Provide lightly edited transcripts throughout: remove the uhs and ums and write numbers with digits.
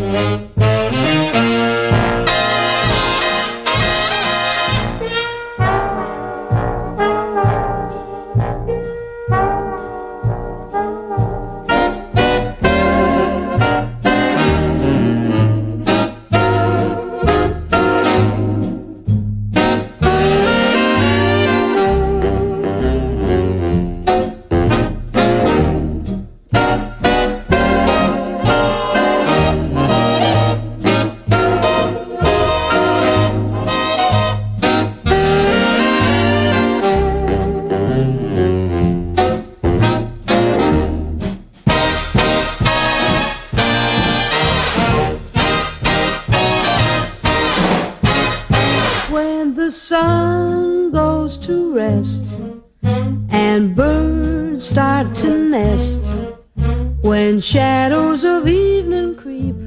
The sun goes to rest and birds start to nest, when shadows of evening creep,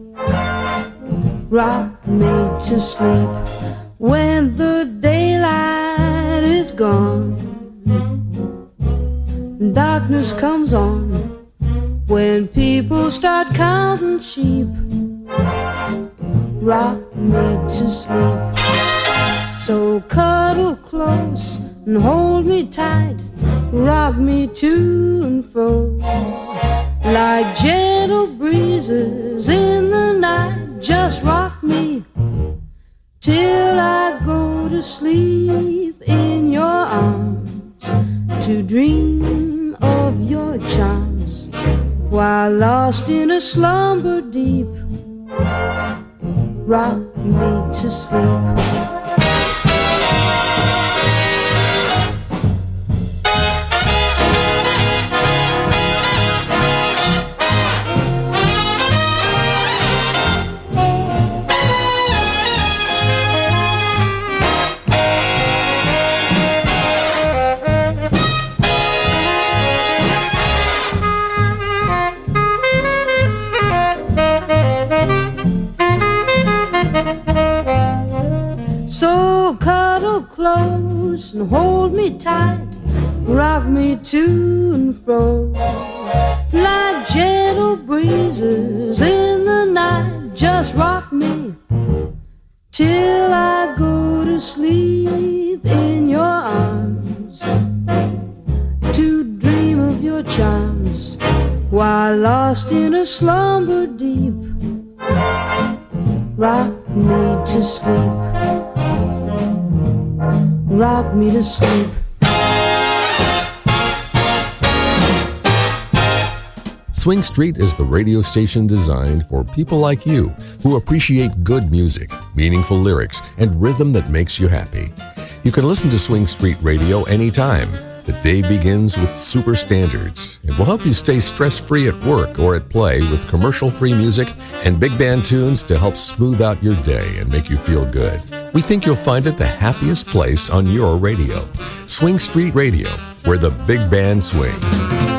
rock me to sleep. When the daylight is gone, darkness comes on, when people start counting sheep, rock me to sleep. So cuddle close and hold me tight, rock me to and fro, like gentle breezes in the night. Just rock me till I go to sleep in your arms, to dream of your charms, while lost in a slumber deep, rock me to sleep. So cuddle close and hold me tight, rock me to and fro, like gentle breezes in the night. Just rock me till I go to sleep in your arms, to dream of your charms, while lost in a slumber deep, rock me to sleep, rock me to sleep. Swing Street is the radio station designed for people like you who appreciate good music, meaningful lyrics, and rhythm that makes you happy. You can listen to Swing Street Radio anytime. The day begins with super standards. It will help you stay stress-free at work or at play with commercial-free music and big band tunes to help smooth out your day and make you feel good. We think you'll find it the happiest place on your radio. Swing Street Radio, where the big band swings.